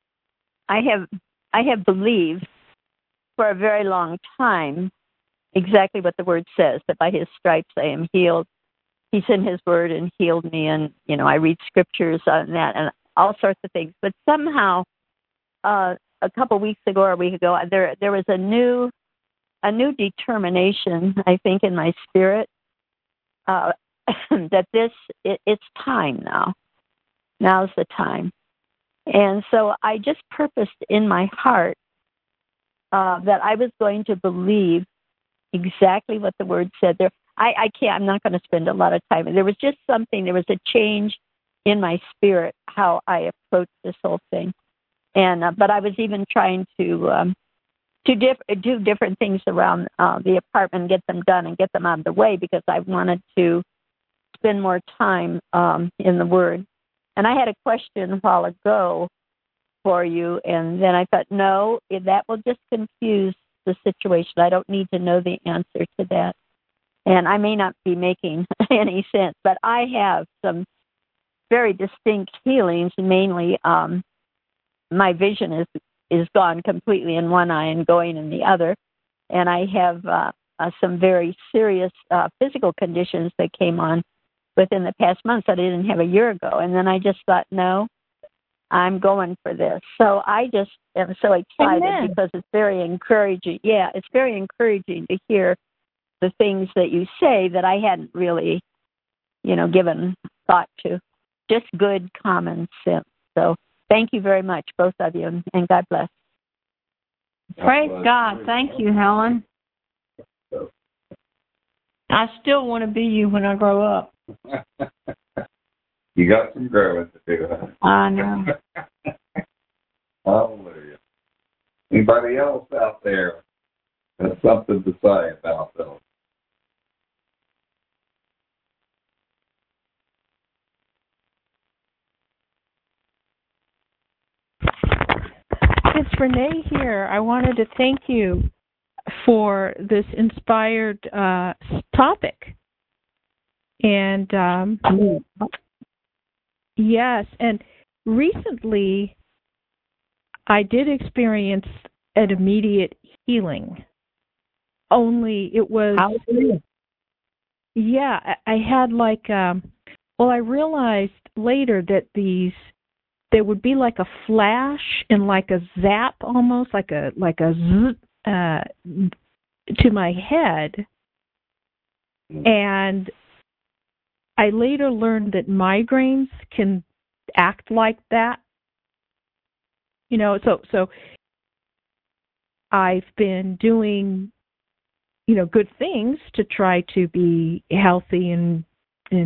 have believed for a very long time exactly what the word says, that by his stripes I am healed. He sent his word and healed me, and, you know, I read scriptures on that and all sorts of things. But somehow, a couple weeks ago or a week ago, there was a new determination, I think, in my spirit, that it's time now. Now's the time. And so I just purposed in my heart that I was going to believe exactly what the word said there. I'm not going to spend a lot of time. There was just something, there was a change in my spirit, how I approached this whole thing. And, but I was even trying to do different things around the apartment, get them done and get them out of the way because I wanted to spend more time in the Word. And I had a question a while ago for you, and then I thought, no, that will just confuse the situation. I don't need to know the answer to that. And I may not be making any sense, but I have some very distinct healings, mainly my vision is gone completely in one eye and going in the other. And I have some very serious physical conditions that came on within the past months that I didn't have a year ago. And then I just thought, no, I'm going for this. So I just am so excited. Amen. Because it's very encouraging. Yeah, it's very encouraging to hear the things that you say that I hadn't really, given thought to. Just good common sense. So thank you very much, both of you, and God bless. Praise God. Thank you, Helen. I still want to be you when I grow up. You got some growing to do, huh? I know. Hallelujah. Anybody else out there has something to say about those? It's Renee here. I wanted to thank you for this inspired topic. And yes, and recently I did experience an immediate healing. Only it was, yeah, I had I realized later that there would be like a flash and like a zap almost, like a zzz, to my head. And I later learned that migraines can act like that. So I've been doing, good things to try to be healthy and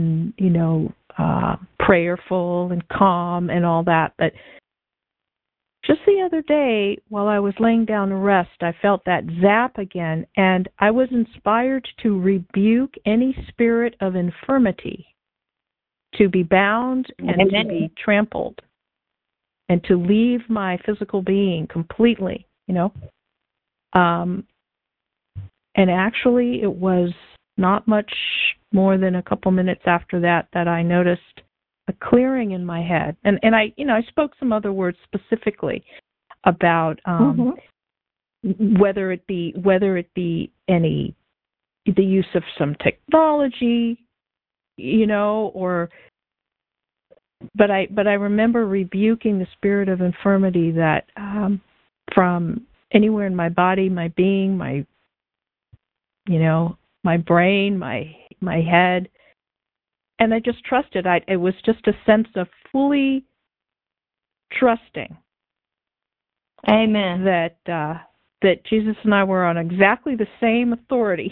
prayerful and calm and all that. But just the other day, while I was laying down to rest, I felt that zap again, and I was inspired to rebuke any spirit of infirmity, to be bound and to be trampled, and to leave my physical being completely, And actually, it was not much more than a couple minutes after that I noticed a clearing in my head, and I spoke some other words specifically about whether it be the use of some technology, but I remember rebuking the spirit of infirmity that from anywhere in my body, my being, my brain, my head. And I just trusted. It was just a sense of fully trusting. Amen. That Jesus and I were on exactly the same authority.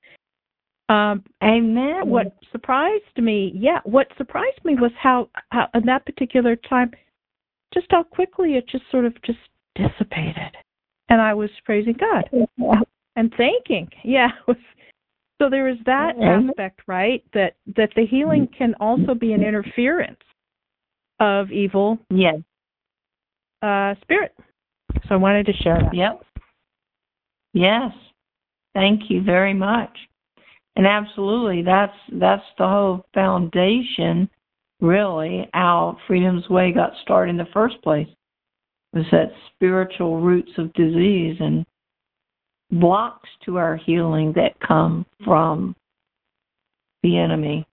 Amen. What surprised me was how in that particular time, just how quickly it just sort of just dissipated, and I was praising God and thanking. Yeah. So there is that aspect, right? That the healing can also be an interference of evil spirit. So I wanted to share that. Yep. Yes. Thank you very much. And absolutely, that's the whole foundation, really, how Freedom's Way got started in the first place, was that spiritual roots of disease and blocks to our healing that come from the enemy.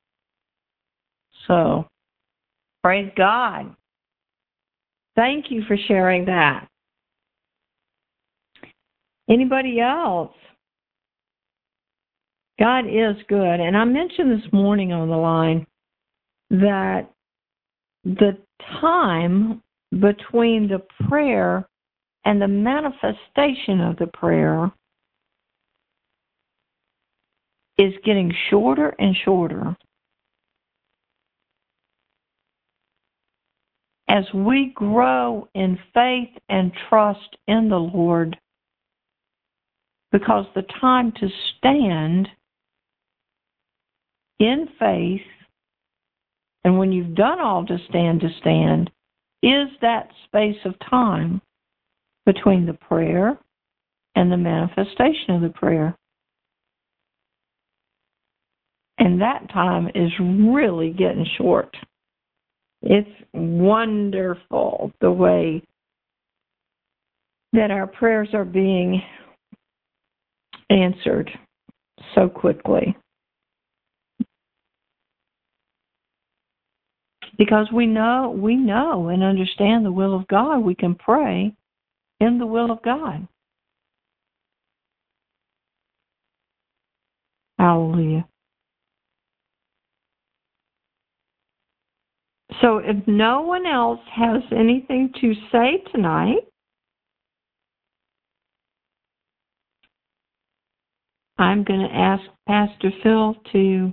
So, praise God. Thank you for sharing that. Anybody else? God is good. And I mentioned this morning on the line that the time between the prayer and the manifestation of the prayer is getting shorter and shorter. As we grow in faith and trust in the Lord, because the time to stand in faith, and when you've done all to stand, is that space of time between the prayer and the manifestation of the prayer. And that time is really getting short. It's wonderful the way that our prayers are being answered so quickly. Because we know and understand the will of God, we can pray in the will of God. Hallelujah. So if no one else has anything to say tonight, I'm going to ask Pastor Phil to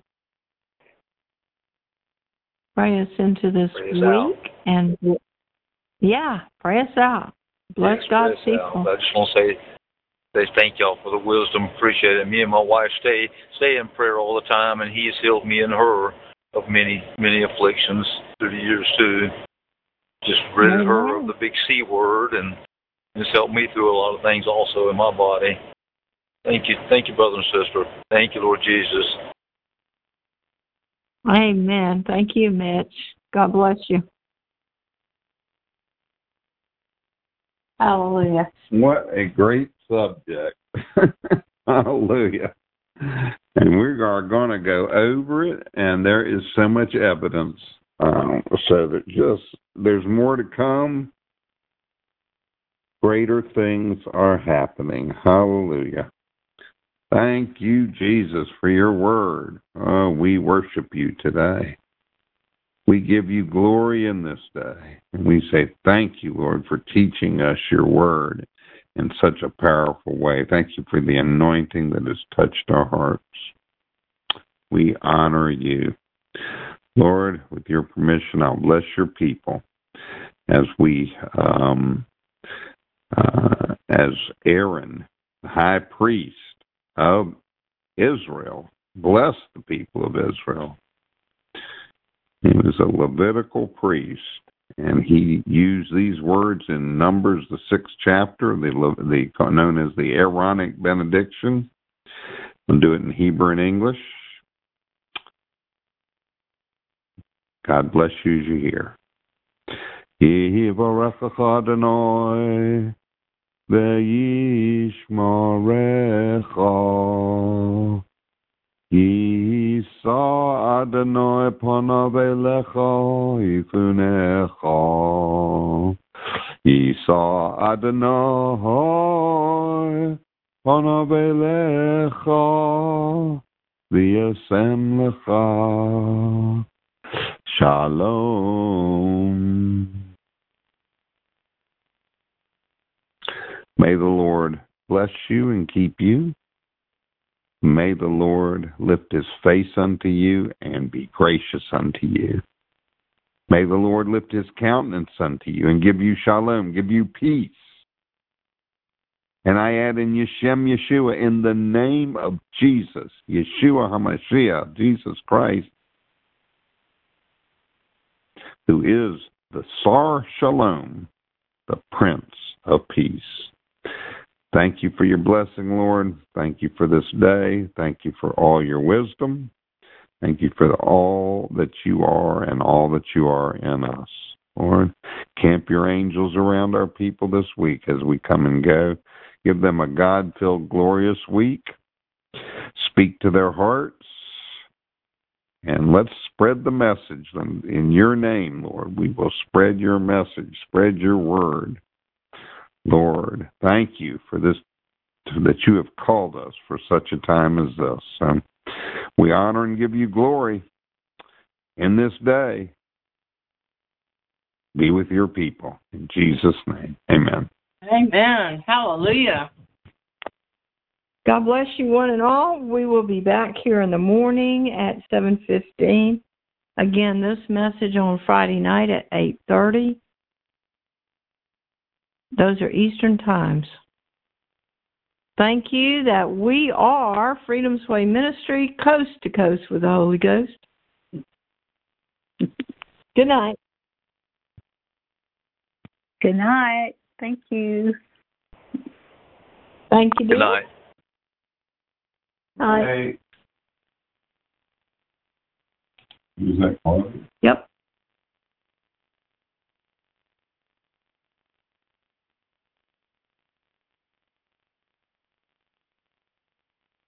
pray us into this week. And pray us out. Bless God's people. I just want to say thank y'all for the wisdom. Appreciate it. Me and my wife stay in prayer all the time, and He has healed me and her of many, many afflictions through the years too. Just rid her of the big C word, and it's helped me through a lot of things also in my body. Thank you, brother and sister. Thank you, Lord Jesus. Amen. Thank you, Mitch. God bless you. Hallelujah. What a great subject. Hallelujah. And we are going to go over it, and there is so much evidence. So that there's more to come. Greater things are happening. Hallelujah. Thank you, Jesus, for your word. Oh, we worship you today. We give you glory in this day. And we say thank you, Lord, for teaching us your word in such a powerful way. Thank you for the anointing that has touched our hearts. We honor you. Lord, with your permission, I'll bless your people. as we, as Aaron, the high priest of Israel, blessed the people of Israel. He was a Levitical priest, and he used these words in Numbers, the 6th chapter, known as the Aaronic benediction. I'll do it in Hebrew and English. God bless you as you hear. Yivarechecha Adonai ve'yishmerecha. Yisa Adonai panav elecha yifunecha. Yisa Adonai panav elecha v'yasem lecha. Shalom. May the Lord bless you and keep you. May the Lord lift his face unto you and be gracious unto you. May the Lord lift his countenance unto you and give you shalom, give you peace. And I add in Yeshem Yeshua, in the name of Jesus, Yeshua HaMashiach, Jesus Christ, who is the Sar Shalom, the Prince of Peace. Thank you for your blessing, Lord. Thank you for this day. Thank you for all your wisdom. Thank you for all that you are and all that you are in us. Lord, camp your angels around our people this week as we come and go. Give them a God-filled, glorious week. Speak to their hearts. And let's spread the message in your name, Lord. We will spread your message, spread your word. Lord, thank you for this, that you have called us for such a time as this. We honor and give you glory in this day. Be with your people. In Jesus' name, amen. Amen. Hallelujah. God bless you one and all. We will be back here in the morning at 7:15. Again, this message on Friday night at 8:30. Those are Eastern times. Thank you that we are Freedom's Way Ministry, coast to coast with the Holy Ghost. Good night. Good night. Thank you. Thank you, dear. Good night. Hi. Hey. Is that Claudia? Yep.